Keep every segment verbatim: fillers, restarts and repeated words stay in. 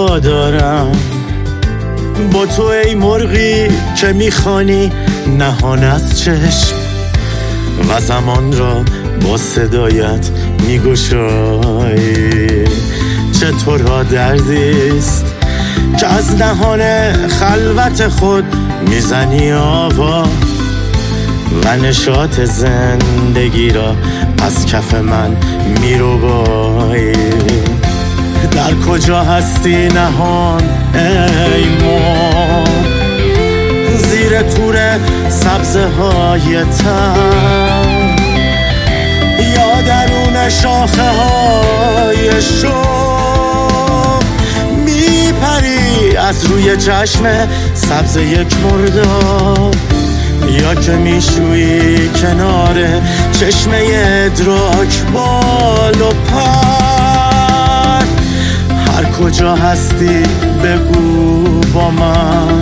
وفادارم با تو ای مرغی که میخوانی نهان از چشم و زمان را با صدایت میگشایی. چه تو را دردیست که از نهان خلوت خود میزنی آوا و نشاط زندگی را از کف من میروبایی. در کجا هستی نهان ای مرغ زیر تور سبزه های تر یا درون شاخه های شوق میپری از روی چشم سبز یک مرداب یا که میشویی کنار چشمه ادراک بال و پر. هر کجا هستی بگو با من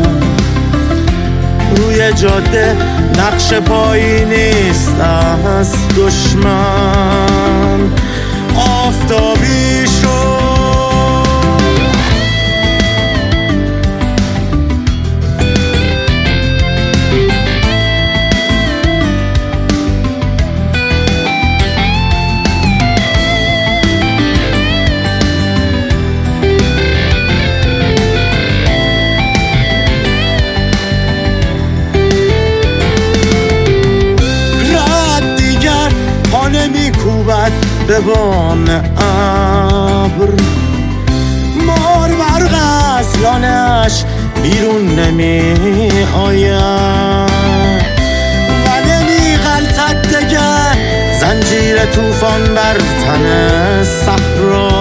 روی جاده نقش پایی نیست از دشمن آفتابی شد. میکوبد به بام ابر مار برق از لانش بیرون نمی آید و نمی غلطد دگر زنجیر توفان بر تن صحرا